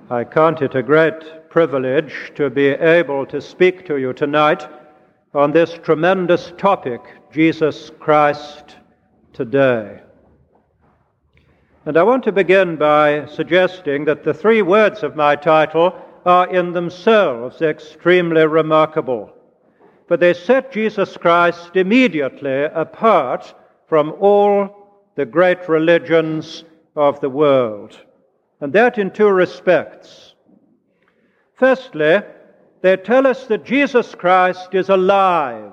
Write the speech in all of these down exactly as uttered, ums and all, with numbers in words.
I count it a great privilege to be able to speak to you tonight on this tremendous topic, Jesus Christ today. And I want to begin by suggesting that the three words of my title are in themselves extremely remarkable, for they set Jesus Christ immediately apart from all the great religions of the world, and that in two respects. Firstly, they tell us that Jesus Christ is alive.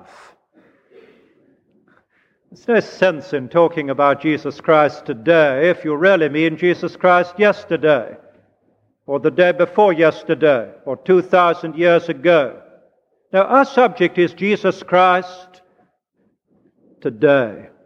There's no sense in talking about Jesus Christ today if you really mean Jesus Christ yesterday, or the day before yesterday, or two thousand years ago. Now, our subject is Jesus Christ today.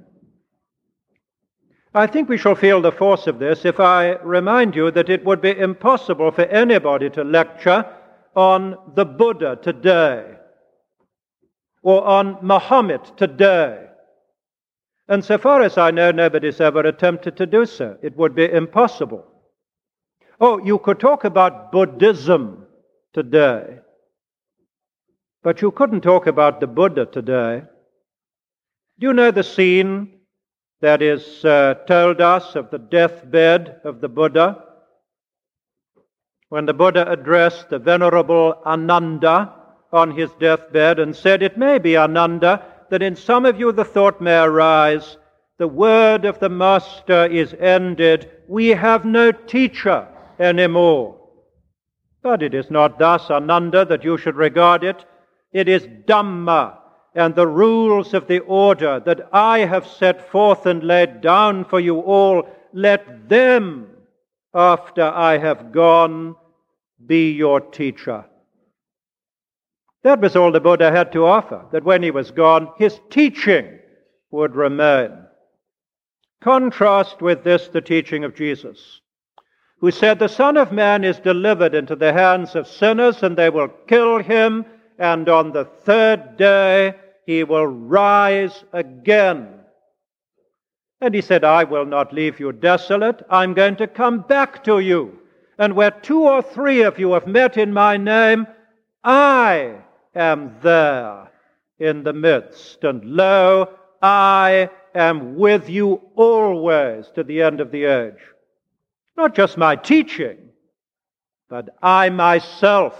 I think we shall feel the force of this if I remind you that it would be impossible for anybody to lecture on the Buddha today, or on Muhammad today. And so far as I know, nobody's ever attempted to do so. It would be impossible. Oh, you could talk about Buddhism today, but you couldn't talk about the Buddha today. Do you know the scene that is uh, told us of the deathbed of the Buddha? When the Buddha addressed the Venerable Ananda on his deathbed and said, "It may be, Ananda, that in some of you the thought may arise, the word of the Master is ended, we have no teacher anymore. But it is not thus, Ananda, that you should regard it. It is Dhamma and the rules of the order that I have set forth and laid down for you all. Let them, after I have gone, be your teacher." That was all the Buddha had to offer, that when he was gone, his teaching would remain. Contrast with this the teaching of Jesus, who said, "The Son of Man is delivered into the hands of sinners, and they will kill him, and on the third day he will rise again." And he said, "I will not leave you desolate. I'm going to come back to you. And where two or three of you have met in my name, I am there in the midst. And lo, I am with you always to the end of the age." Not just my teaching, but I myself.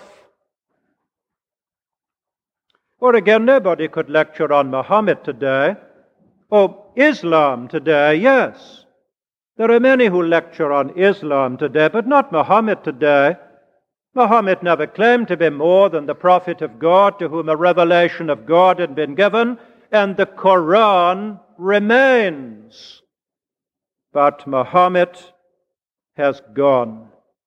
Or again, nobody could lecture on Muhammad today, or Islam today, yes. There are many who lecture on Islam today, but not Muhammad today. Muhammad never claimed to be more than the prophet of God to whom a revelation of God had been given, and the Quran remains. But Muhammad has gone.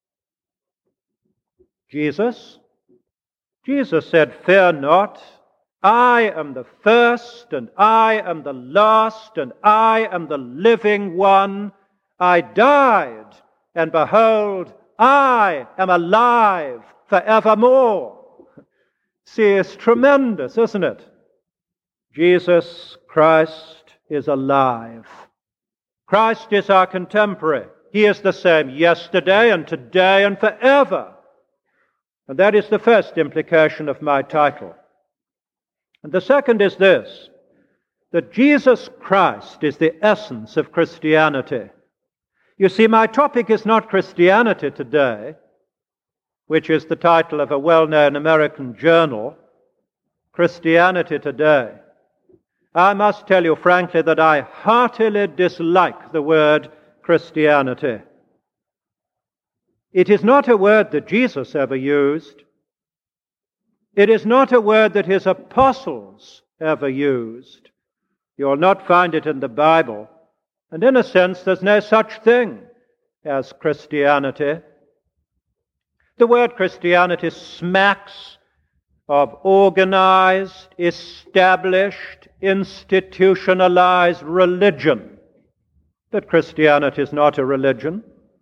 Jesus? Jesus said, "Fear not. I am the first, and I am the last, and I am the living one. I died, and behold, I am alive forevermore." See, it's tremendous, isn't it? Jesus Christ is alive. Christ is our contemporary. He is the same yesterday and today and forever. And that is the first implication of my title. And the second is this, that Jesus Christ is the essence of Christianity. You see, my topic is not Christianity Today, which is the title of a well-known American journal, Christianity Today. I must tell you frankly that I heartily dislike the word Christianity. It is not a word that Jesus ever used. It is not a word that his apostles ever used. You'll not find it in the Bible. And in a sense, there's no such thing as Christianity. The word Christianity smacks of organized, established, institutionalized religion. But Christianity is not a religion.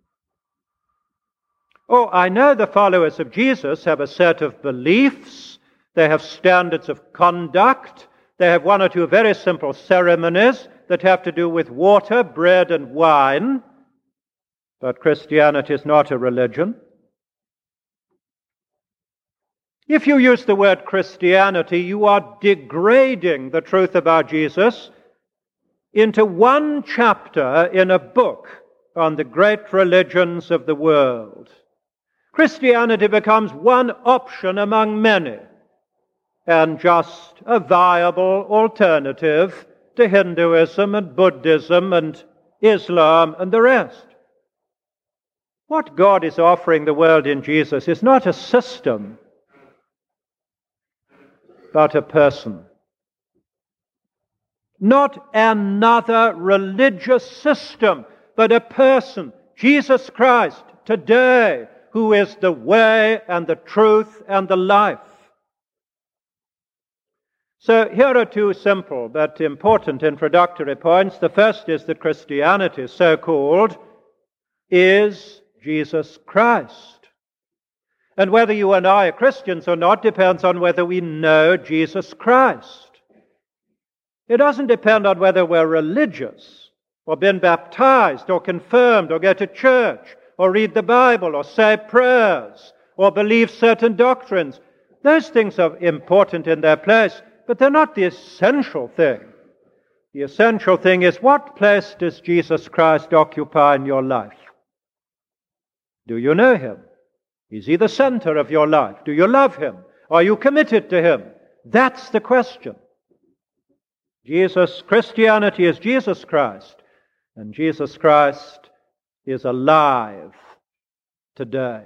Oh, I know the followers of Jesus have a set of beliefs. They have standards of conduct. They have one or two very simple ceremonies that have to do with water, bread, and wine. But Christianity is not a religion. If you use the word Christianity, you are degrading the truth about Jesus into one chapter in a book on the great religions of the world. Christianity becomes one option among many, and just a viable alternative to Hinduism and Buddhism and Islam and the rest. What God is offering the world in Jesus is not a system, but a person. Not another religious system, but a person, Jesus Christ, today, who is the way and the truth and the life. So here are two simple but important introductory points. The first is that Christianity, so-called, is Jesus Christ. And whether you and I are Christians or not depends on whether we know Jesus Christ. It doesn't depend on whether we're religious, or been baptized, or confirmed, or go to church, or read the Bible, or say prayers, or believe certain doctrines. Those things are important in their place, but they're not the essential thing. The essential thing is, what place does Jesus Christ occupy in your life? Do you know Him? Is He the center of your life? Do you love Him? Are you committed to Him? That's the question. Jesus, Christianity is Jesus Christ, and Jesus Christ is alive today.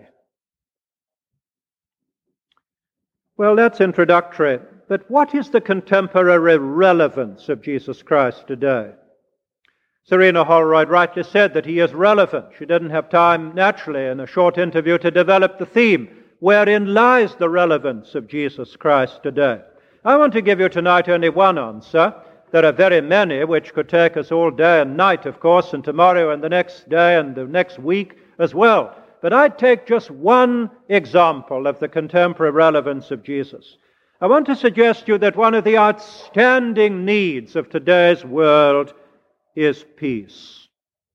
Well, that's introductory, but what is the contemporary relevance of Jesus Christ today? Serena Holroyd rightly said that He is relevant. She didn't have time, naturally, in a short interview to develop the theme. Wherein lies the relevance of Jesus Christ today? I want to give you tonight only one answer. There are very many which could take us all day and night, of course, and tomorrow and the next day and the next week as well. But I'd take just one example of the contemporary relevance of Jesus. I want to suggest to you that one of the outstanding needs of today's world is peace.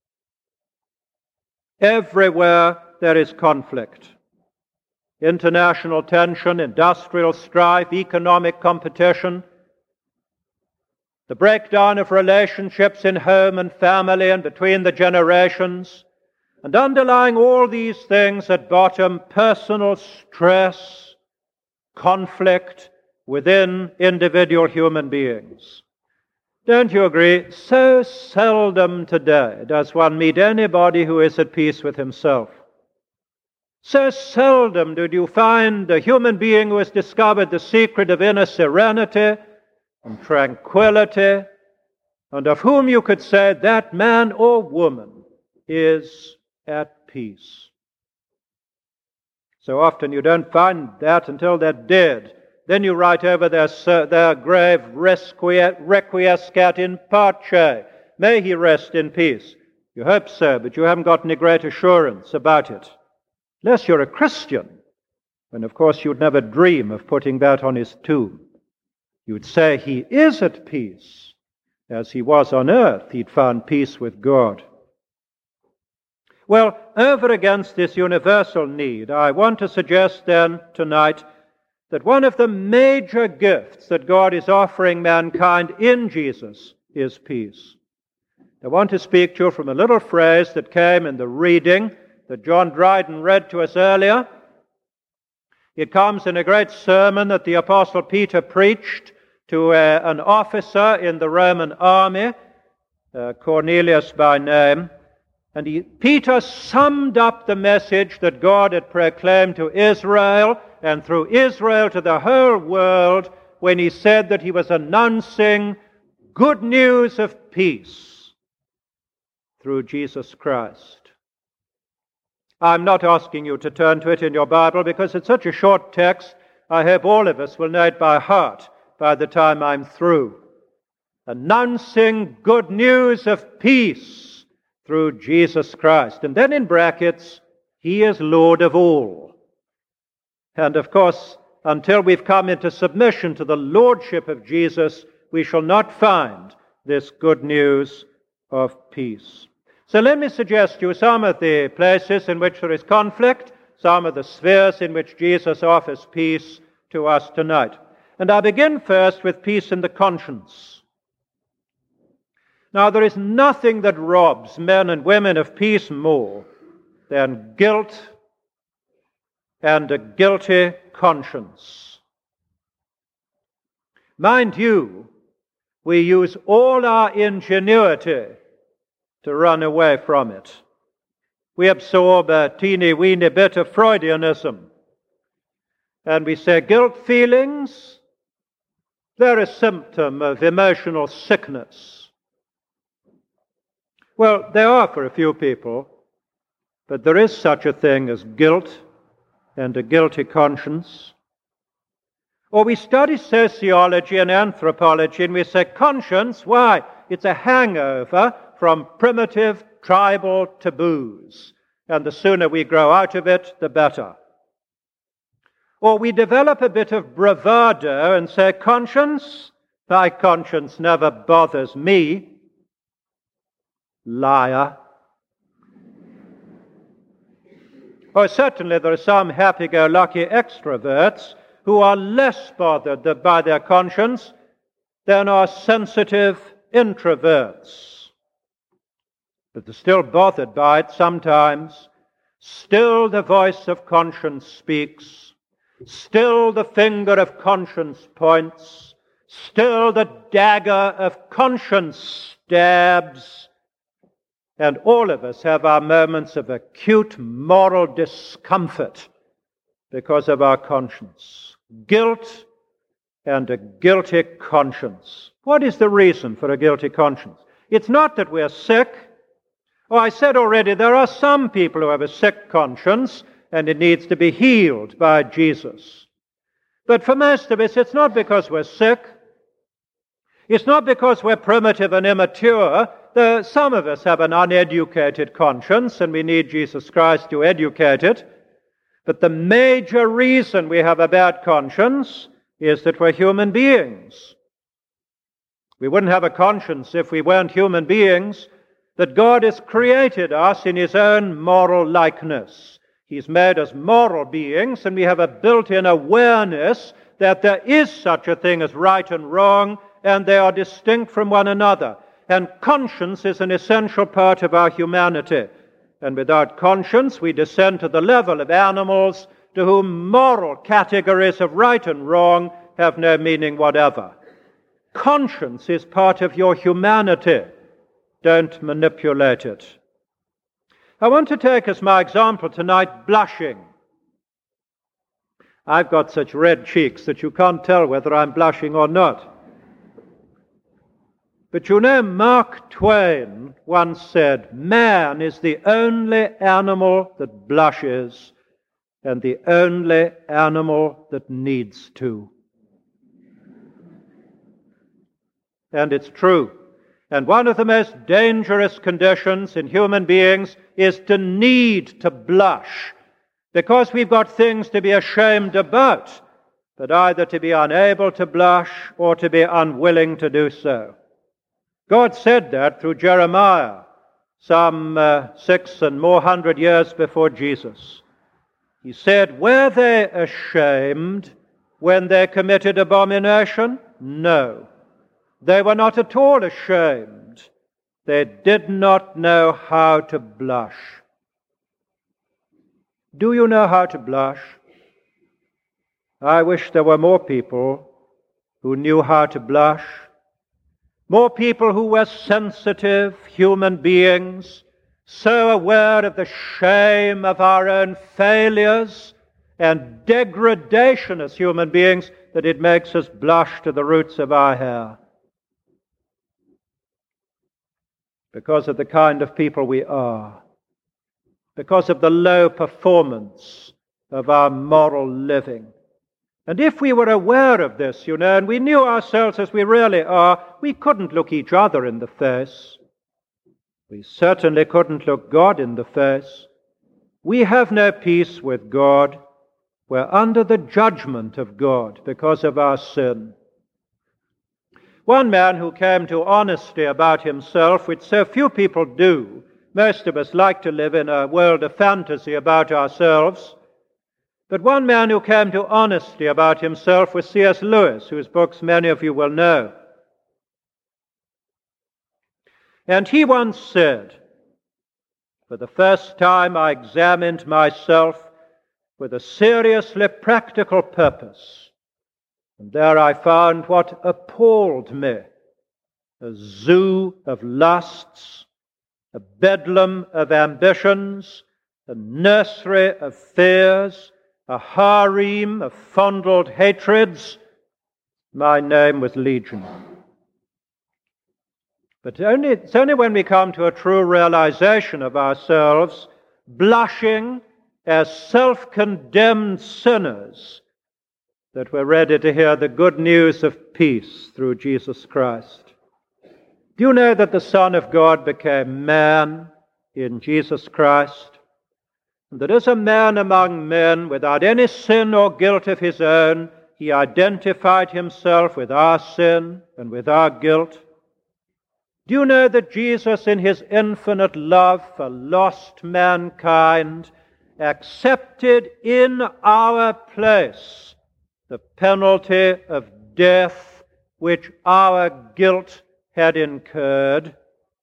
Everywhere there is conflict. International tension, industrial strife, economic competition, the breakdown of relationships in home and family and between the generations, and underlying all these things at bottom, personal stress, conflict within individual human beings. Don't you agree? So seldom today does one meet anybody who is at peace with himself. So seldom did you find a human being who has discovered the secret of inner serenity and tranquility, and of whom you could say that man or woman is at peace. So often you don't find that until they're dead. Then you write over their, their grave, requiescat in pace. May he rest in peace. You hope so, but you haven't got any great assurance about it. Unless you're a Christian, and of course you'd never dream of putting that on his tomb. You'd say he is at peace. As he was on earth, he'd found peace with God. Well, over against this universal need, I want to suggest then tonight that one of the major gifts that God is offering mankind in Jesus is peace. I want to speak to you from a little phrase that came in the reading that John Dryden read to us earlier. It comes in a great sermon that the Apostle Peter preached to a, an officer in the Roman army, uh, Cornelius by name. And he, Peter summed up the message that God had proclaimed to Israel and through Israel to the whole world when he said that he was announcing good news of peace through Jesus Christ. I'm not asking you to turn to it in your Bible because it's such a short text. I hope all of us will know it by heart by the time I'm through. Announcing good news of peace through Jesus Christ. And then in brackets, He is Lord of all. And of course, until we've come into submission to the Lordship of Jesus, we shall not find this good news of peace. So let me suggest to you some of the places in which there is conflict, some of the spheres in which Jesus offers peace, to us tonight. And I begin first with peace in the conscience. Now, there is nothing that robs men and women of peace more than guilt and a guilty conscience. Mind you, we use all our ingenuity to run away from it. We absorb a teeny-weeny bit of Freudianism, and we say guilt feelings, they're a symptom of emotional sickness. Well, they are for a few people, but there is such a thing as guilt and a guilty conscience. Or we study sociology and anthropology and we say conscience, why? It's a hangover from primitive tribal taboos, and the sooner we grow out of it, the better. Or we develop a bit of bravado and say, conscience, my conscience never bothers me. Liar. Oh, certainly there are some happy-go-lucky extroverts who are less bothered by their conscience than are sensitive introverts. But they're still bothered by it sometimes. Still the voice of conscience speaks. Still the finger of conscience points. Still the dagger of conscience stabs. And all of us have our moments of acute moral discomfort because of our conscience. Guilt and a guilty conscience. What is the reason for a guilty conscience? It's not that we're sick. Oh, I said already, there are some people who have a sick conscience, and it needs to be healed by Jesus. But for most of us, it's not because we're sick. It's not because we're primitive and immature. The, some of us have an uneducated conscience, and we need Jesus Christ to educate it. But the major reason we have a bad conscience is that we're human beings. We wouldn't have a conscience if we weren't human beings. That God has created us in His own moral likeness. He's made us moral beings, and we have a built-in awareness that there is such a thing as right and wrong, and they are distinct from one another. And conscience is an essential part of our humanity. And without conscience, we descend to the level of animals to whom moral categories of right and wrong have no meaning whatever. Conscience is part of your humanity. Don't manipulate it. I want to take as my example tonight blushing. I've got such red cheeks that you can't tell whether I'm blushing or not. But you know, Mark Twain once said, man is the only animal that blushes and the only animal that needs to. And it's true. And one of the most dangerous conditions in human beings is to need to blush, because we've got things to be ashamed about, but either to be unable to blush or to be unwilling to do so. God said that through Jeremiah, some uh, six and more hundred years before Jesus. He said, were they ashamed when they committed abomination? No. They were not at all ashamed. They did not know how to blush. Do you know how to blush? I wish there were more people who knew how to blush. More people who were sensitive human beings, so aware of the shame of our own failures and degradation as human beings that it makes us blush to the roots of our hair. Because of the kind of people we are. Because of the low performance of our moral living. And if we were aware of this, you know, and we knew ourselves as we really are, we couldn't look each other in the face. We certainly couldn't look God in the face. We have no peace with God. We're under the judgment of God because of our sin. One man who came to honesty about himself, which so few people do. Most of us like to live in a world of fantasy about ourselves. But one man who came to honesty about himself was C S Lewis, whose books many of you will know. And he once said, "For the first time I examined myself with a seriously practical purpose, and there I found what appalled me, a zoo of lusts, a bedlam of ambitions, a nursery of fears, a harem of fondled hatreds. My name was Legion." But only, it's only when we come to a true realization of ourselves, blushing as self-condemned sinners, that we're ready to hear the good news of peace through Jesus Christ. Do you know that the Son of God became man in Jesus Christ? And that as a man among men, without any sin or guilt of his own, he identified himself with our sin and with our guilt? Do you know that Jesus, in his infinite love for lost mankind, accepted in our place the penalty of death which our guilt had incurred?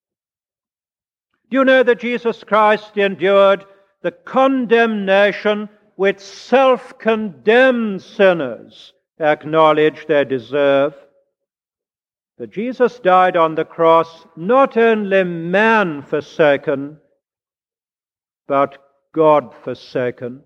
Do you know that Jesus Christ endured the condemnation which self-condemned sinners acknowledge they deserve? That Jesus died on the cross not only man-forsaken, but God-forsaken,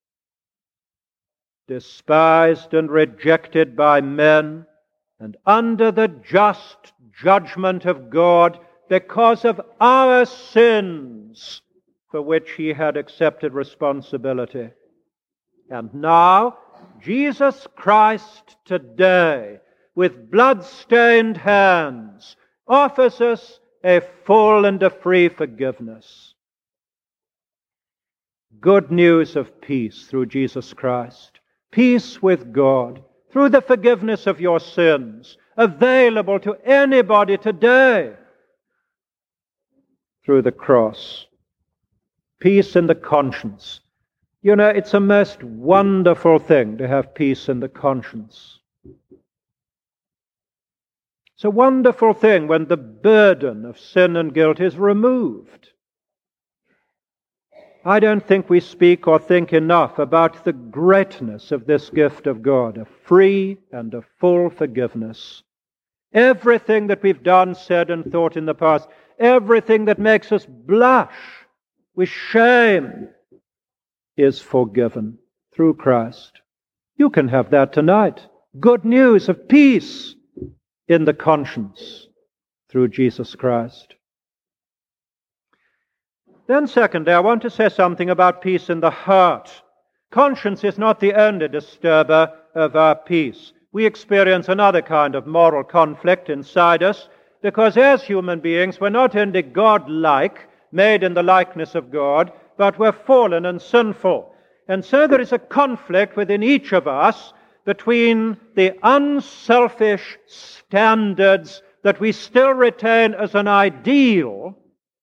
despised and rejected by men, and under the just judgment of God because of our sins for which he had accepted responsibility. And now, Jesus Christ today, with blood-stained hands, offers us a full and a free forgiveness. Good news of peace through Jesus Christ. Peace with God through the forgiveness of your sins, available to anybody today through the cross. Peace in the conscience. You know, it's a most wonderful thing to have peace in the conscience. It's a wonderful thing when the burden of sin and guilt is removed. I don't think we speak or think enough about the greatness of this gift of God, a free and a full forgiveness. Everything that we've done, said, and thought in the past, everything that makes us blush with shame, is forgiven through Christ. You can have that tonight. Good news of peace in the conscience through Jesus Christ. Then secondly, I want to say something about peace in the heart. Conscience is not the only disturber of our peace. We experience another kind of moral conflict inside us, because as human beings, we're not only God-like, made in the likeness of God, but we're fallen and sinful. And so there is a conflict within each of us between the unselfish standards that we still retain as an ideal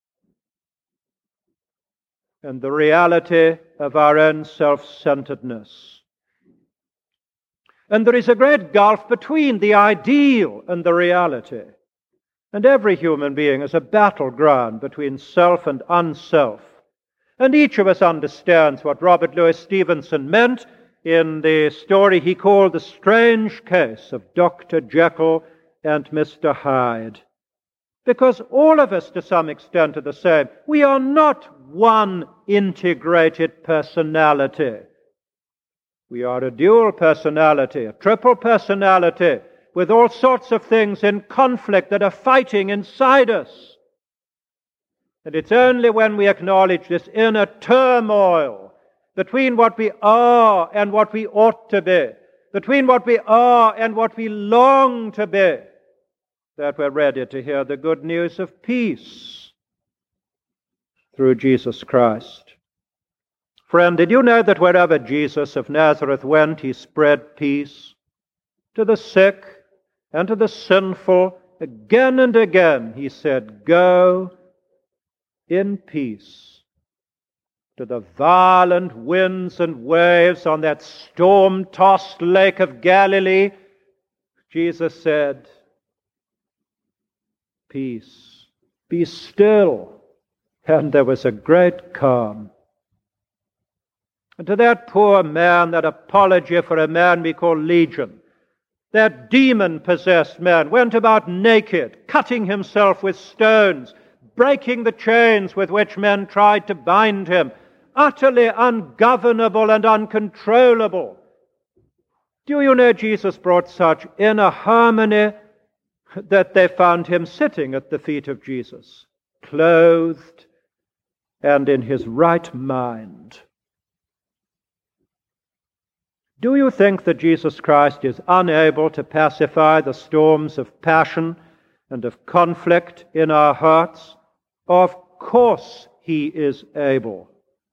and the reality of our own self-centeredness. And there is a great gulf between the ideal and the reality. And every human being is a battleground between self and unself. And each of us understands what Robert Louis Stevenson meant in the story he called The Strange Case of Doctor Jekyll and Mister Hyde. Because all of us, to some extent, are the same. We are not one integrated personality. We are a dual personality, a triple personality, with all sorts of things in conflict that are fighting inside us. And it's only when we acknowledge this inner turmoil between what we are and what we ought to be, between what we are and what we long to be, that we're ready to hear the good news of peace through Jesus Christ. Friend, did you know that wherever Jesus of Nazareth went, he spread peace to the sick and to the sinful? Again and again he said, "Go in peace. to the violent winds and waves on that storm-tossed lake of Galilee, Jesus said, "Peace, be still." And there was a great calm. And to that poor man, that apology for a man we call Legion, that demon-possessed man, went about naked, cutting himself with stones, breaking the chains with which men tried to bind him, utterly ungovernable and uncontrollable. Do you know Jesus brought such inner harmony that they found him sitting at the feet of Jesus, clothed and in his right mind? Do you think that Jesus Christ is unable to pacify the storms of passion and of conflict in our hearts? Of course he is able.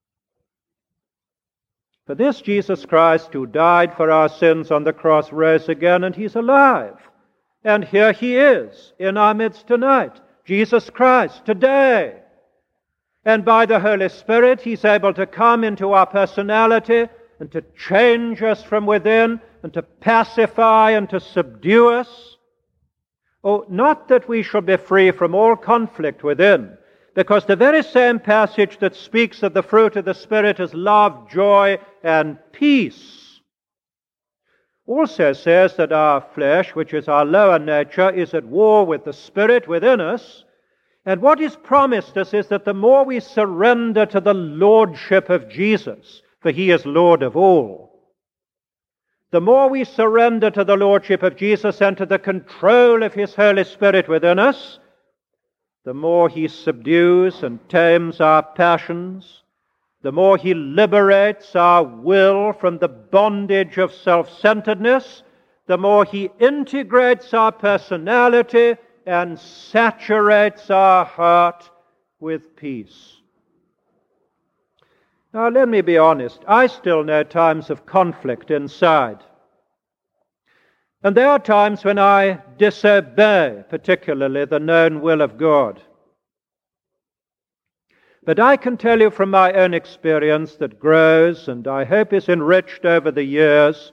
For this Jesus Christ, who died for our sins on the cross, rose again, and he's alive. And here he is in our midst tonight, Jesus Christ, today. And by the Holy Spirit, he's able to come into our personality and to change us from within and to pacify and to subdue us. Oh, not that we shall be free from all conflict within, because the very same passage that speaks of the fruit of the Spirit as love, joy, and peace also says that our flesh, which is our lower nature, is at war with the Spirit within us. And what is promised us is that the more we surrender to the lordship of Jesus, for he is Lord of all, the more we surrender to the lordship of Jesus and to the control of his Holy Spirit within us, the more he subdues and tames our passions, the more he liberates our will from the bondage of self-centeredness, the more he integrates our personality and saturates our heart with peace. Now, let me be honest. I still know times of conflict inside. And there are times when I disobey, particularly the known will of God. But I can tell you from my own experience that grows, and I hope is enriched over the years,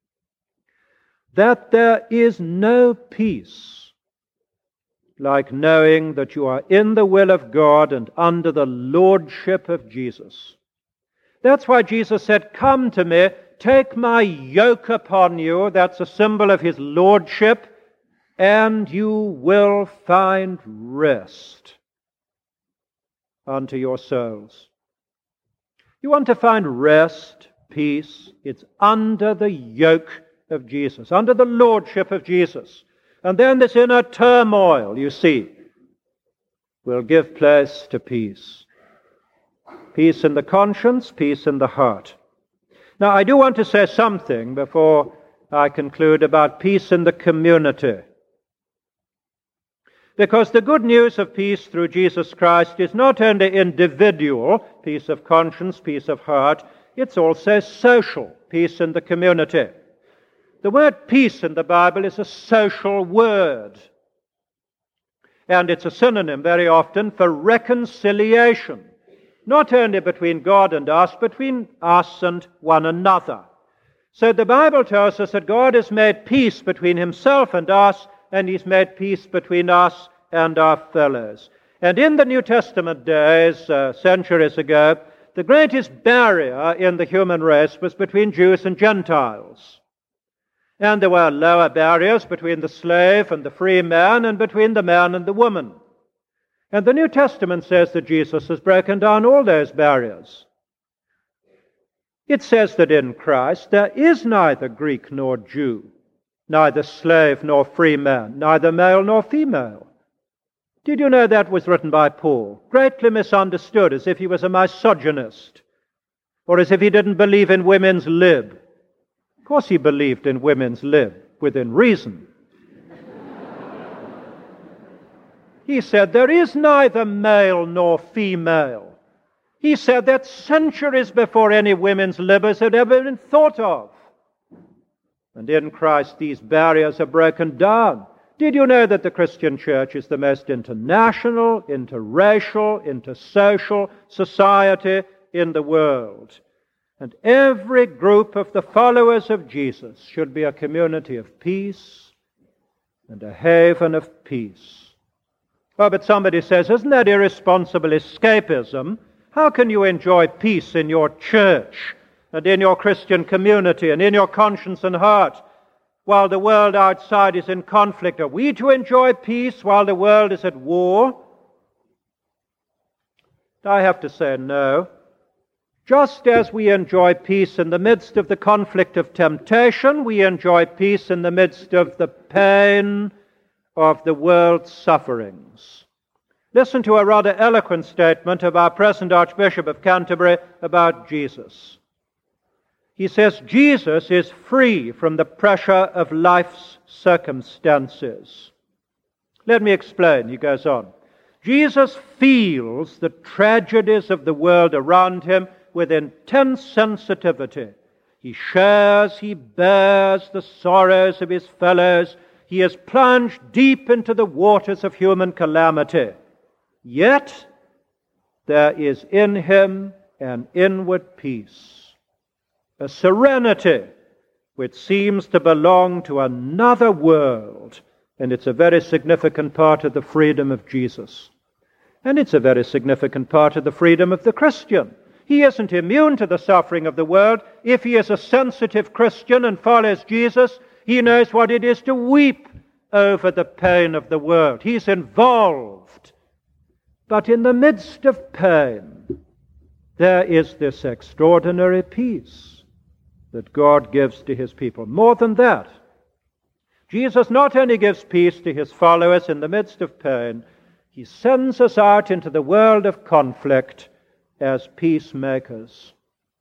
that there is no peace like knowing that you are in the will of God and under the lordship of Jesus. That's why Jesus said, "Come to me, take my yoke upon you." That's a symbol of his lordship. "And you will find rest unto your souls." You want to find rest, peace, it's under the yoke of Jesus, under the lordship of Jesus. And then this inner turmoil, you see, will give place to peace. Peace in the conscience, peace in the heart. Now, I do want to say something before I conclude about peace in the community. Because the good news of peace through Jesus Christ is not only individual, peace of conscience, peace of heart, it's also social, peace in the community. The word peace in the Bible is a social word. And it's a synonym very often for reconciliation. Not only between God and us, but between us and one another. So the Bible tells us that God has made peace between himself and us, and he's made peace between us and our fellows. And in the New Testament days, uh, centuries ago, the greatest barrier in the human race was between Jews and Gentiles. And there were lower barriers between the slave and the free man, and between the man and the woman. And the New Testament says that Jesus has broken down all those barriers. It says that in Christ there is neither Greek nor Jew, neither slave nor free man, neither male nor female. Did you know that was written by Paul? Greatly misunderstood, as if he was a misogynist, or as if he didn't believe in women's lib. Of course he believed in women's lib, within reason. He said there is neither male nor female. He said that centuries before any women's libs had ever been thought of. And in Christ these barriers are broken down. Did you know that the Christian church is the most international, interracial, intersocial society in the world. And every group of the followers of Jesus should be a community of peace and a haven of peace. Oh, but somebody says, isn't that irresponsible escapism? How can you enjoy peace in your church and in your Christian community and in your conscience and heart while the world outside is in conflict? Are we to enjoy peace while the world is at war? I have to say no. Just as we enjoy peace in the midst of the conflict of temptation, we enjoy peace in the midst of the pain of the world's sufferings. Listen to a rather eloquent statement of our present Archbishop of Canterbury about Jesus. He says, Jesus is free from the pressure of life's circumstances. Let me explain, he goes on. Jesus feels the tragedies of the world around him with intense sensitivity. He shares, he bears the sorrows of his fellows. He is plunged deep into the waters of human calamity. Yet there is in him an inward peace, a serenity which seems to belong to another world, and it's a very significant part of the freedom of Jesus. And it's a very significant part of the freedom of the Christian. He isn't immune to the suffering of the world. If he is a sensitive Christian and follows Jesus, he knows what it is to weep over the pain of the world. He's involved. But in the midst of pain, there is this extraordinary peace that God gives to his people. More than that, Jesus not only gives peace to his followers in the midst of pain, he sends us out into the world of conflict as peacemakers.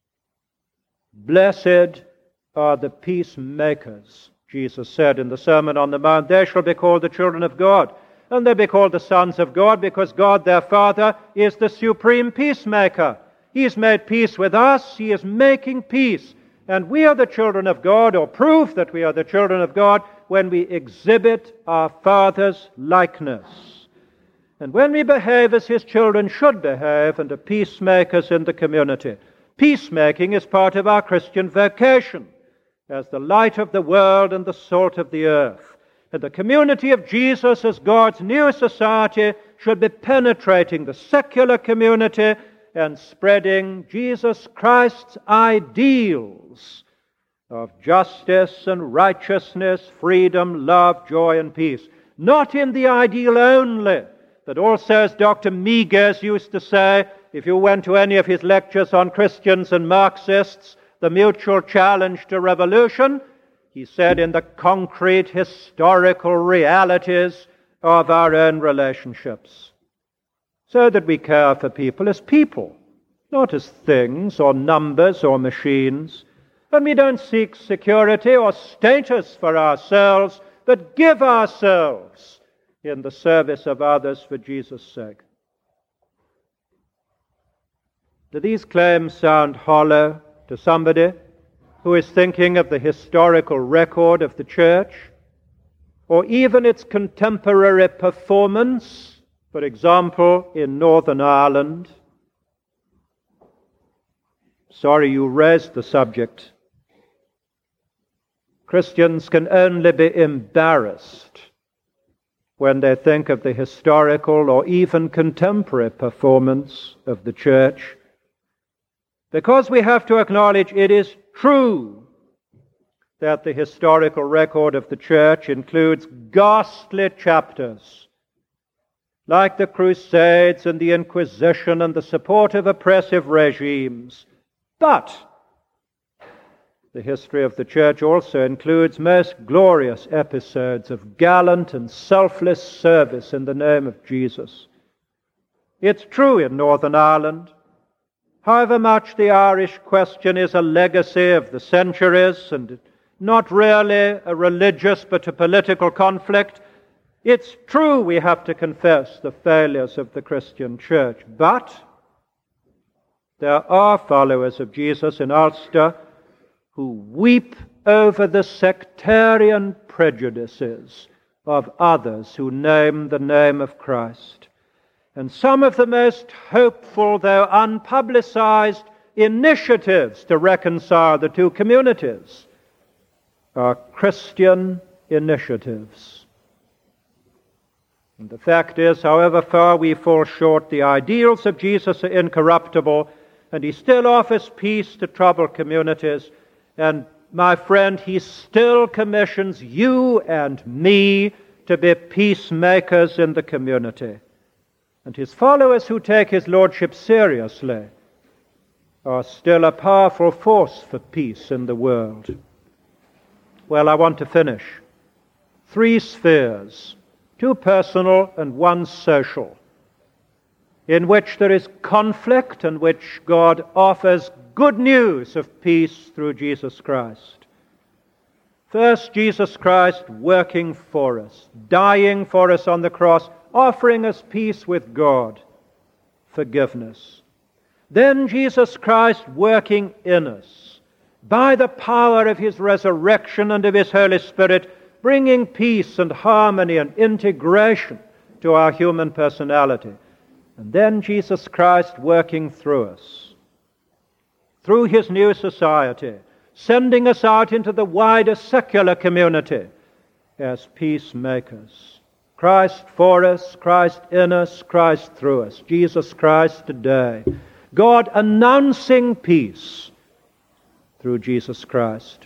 Blessed are the peacemakers, Jesus said in the Sermon on the Mount. They shall be called the children of God, and they'll be called the sons of God, because God their Father is the supreme peacemaker. He's made peace with us. He is making peace. And we are the children of God, or prove that we are the children of God, when we exhibit our Father's likeness. And when we behave as his children should behave, and are peacemakers in the community. Peacemaking is part of our Christian vocation, as the light of the world and the salt of the earth. And the community of Jesus as God's new society should be penetrating the secular community and spreading Jesus Christ's ideals of justice and righteousness, freedom, love, joy, and peace. Not in the ideal only, but also, as Doctor Miguez used to say, if you went to any of his lectures on Christians and Marxists, the mutual challenge to revolution, he said, in the concrete historical realities of our own relationships. So that we care for people as people, not as things or numbers or machines. And we don't seek security or status for ourselves, but give ourselves in the service of others for Jesus' sake. Do these claims sound hollow to somebody who is thinking of the historical record of the church, or even its contemporary performance, for example, in Northern Ireland? Sorry you raised the subject. Christians can only be embarrassed when they think of the historical or even contemporary performance of the church, because we have to acknowledge it is true that the historical record of the church includes ghastly chapters, like the Crusades and the Inquisition and the support of oppressive regimes. But the history of the church also includes most glorious episodes of gallant and selfless service in the name of Jesus. It's true in Northern Ireland. However much the Irish question is a legacy of the centuries and not really a religious but a political conflict, it's true we have to confess the failures of the Christian church. But there are followers of Jesus in Ulster who weep over the sectarian prejudices of others who name the name of Christ. And some of the most hopeful, though unpublicized, initiatives to reconcile the two communities are Christian initiatives. And the fact is, however far we fall short, the ideals of Jesus are incorruptible, and he still offers peace to troubled communities. And my friend, he still commissions you and me to be peacemakers in the community. And his followers who take his lordship seriously are still a powerful force for peace in the world. Well, I want to finish. Three spheres, two personal and one social, in which there is conflict and which God offers good news of peace through Jesus Christ. First, Jesus Christ working for us, dying for us on the cross, offering us peace with God, forgiveness. Then Jesus Christ working in us by the power of his resurrection and of his Holy Spirit, bringing peace and harmony and integration to our human personality. And then Jesus Christ working through us, through his new society, sending us out into the wider secular community as peacemakers. Christ for us, Christ in us, Christ through us. Jesus Christ today. God announcing peace through Jesus Christ.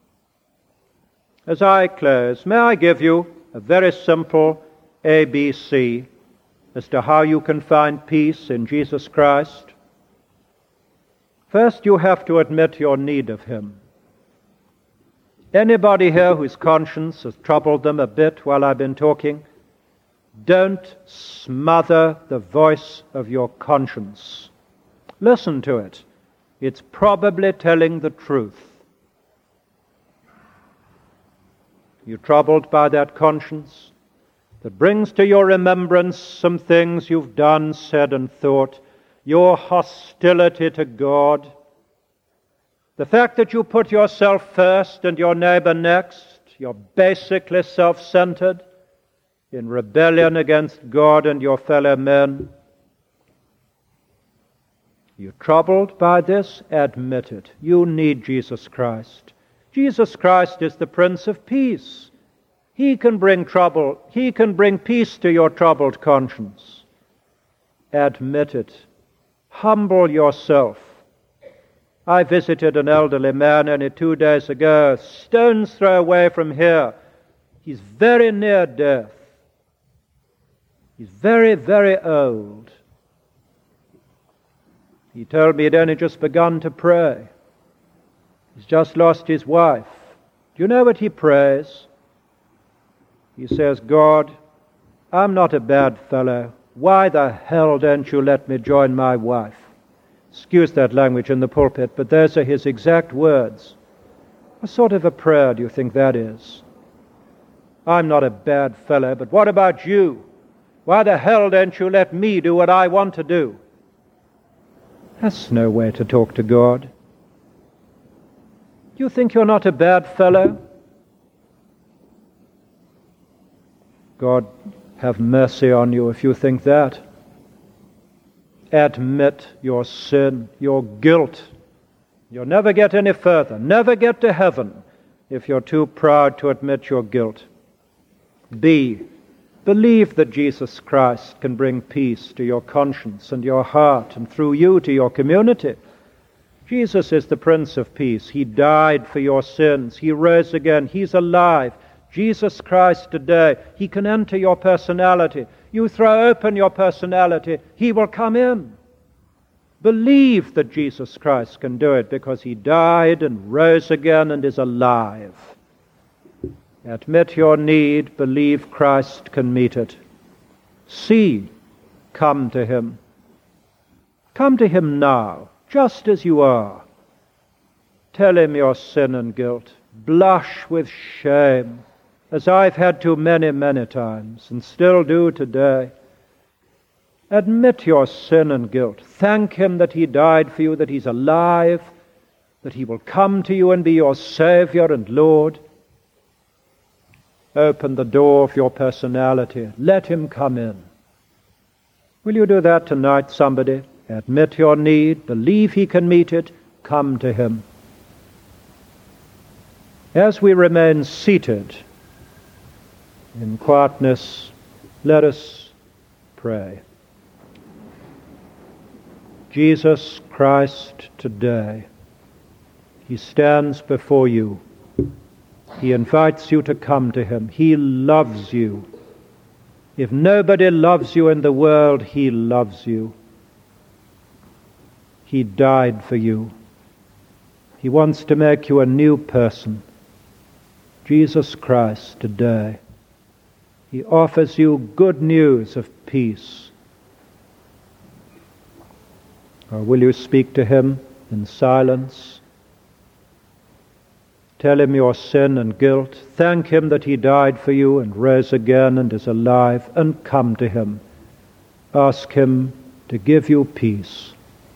As I close, may I give you a very simple A B C as to how you can find peace in Jesus Christ. First, you have to admit your need of him. Anybody here whose conscience has troubled them a bit while I've been talking, don't smother the voice of your conscience. Listen to it. It's probably telling the truth. You're troubled by that conscience that brings to your remembrance some things you've done, said, and thought, your hostility to God, the fact that you put yourself first and your neighbor next, you're basically self-centered, in rebellion against God and your fellow men. You're troubled by this? Admit it. You need Jesus Christ. Jesus Christ is the Prince of Peace. He can bring trouble. He can bring peace to your troubled conscience. Admit it. Humble yourself. I visited an elderly man only two days ago, stone's throw away from here. He's very near death. He's very, very old. He told me he'd only just begun to pray. He's just lost his wife. Do you know what he prays? He says, God, I'm not a bad fellow. Why the hell don't you let me join my wife? Excuse that language in the pulpit, but those are his exact words. What sort of a prayer do you think that is? I'm not a bad fellow, but what about you? Why the hell don't you let me do what I want to do? That's no way to talk to God. Do you think you're not a bad fellow? God have mercy on you if you think that. Admit your sin, your guilt. You'll never get any further, never get to heaven if you're too proud to admit your guilt. B, believe that Jesus Christ can bring peace to your conscience and your heart, and through you to your community. Jesus is the Prince of Peace. He died for your sins. He rose again. He's alive. Jesus Christ today, he can enter your personality. You throw open your personality, he will come in. Believe that Jesus Christ can do it because he died and rose again and is alive. Admit your need, believe Christ can meet it. See, come to him. Come to him now, just as you are. Tell him your sin and guilt. Blush with shame, as I've had to many, many times, and still do today. Admit your sin and guilt. Thank him that he died for you, that he's alive, that he will come to you and be your Savior and Lord. Open the door of your personality. Let him come in. Will you do that tonight, somebody? Admit your need, believe he can meet it, come to him. As we remain seated in quietness, let us pray. Jesus Christ, today, he stands before you. He invites you to come to him. He loves you. If nobody loves you in the world, he loves you. He died for you. He wants to make you a new person. Jesus Christ, today, he offers you good news of peace. Or will you speak to him in silence? Tell him your sin and guilt. Thank him that he died for you and rose again and is alive, and come to him. Ask him to give you peace.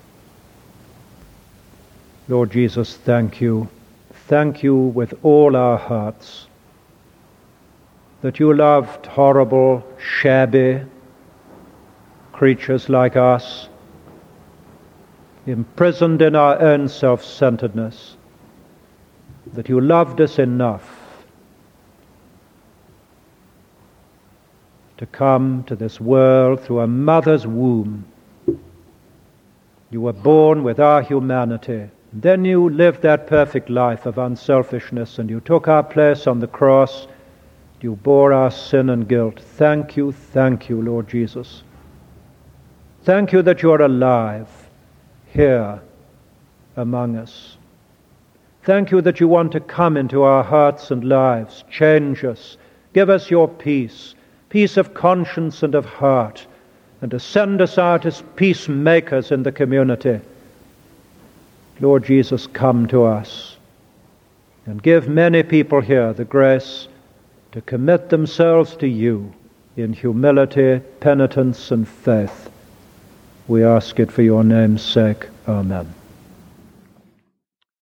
Lord Jesus, thank you. Thank you with all our hearts that you loved horrible, shabby creatures like us, imprisoned in our own self-centeredness, that you loved us enough to come to this world through a mother's womb. You were born with our humanity. Then you lived that perfect life of unselfishness, and you took our place on the cross. You bore our sin and guilt. Thank you, thank you, Lord Jesus. Thank you that you are alive here among us. Thank you that you want to come into our hearts and lives, change us, give us your peace, peace of conscience and of heart, and to send us out as peacemakers in the community. Lord Jesus, come to us and give many people here the grace to commit themselves to you in humility, penitence, and faith. We ask it for your name's sake. Amen.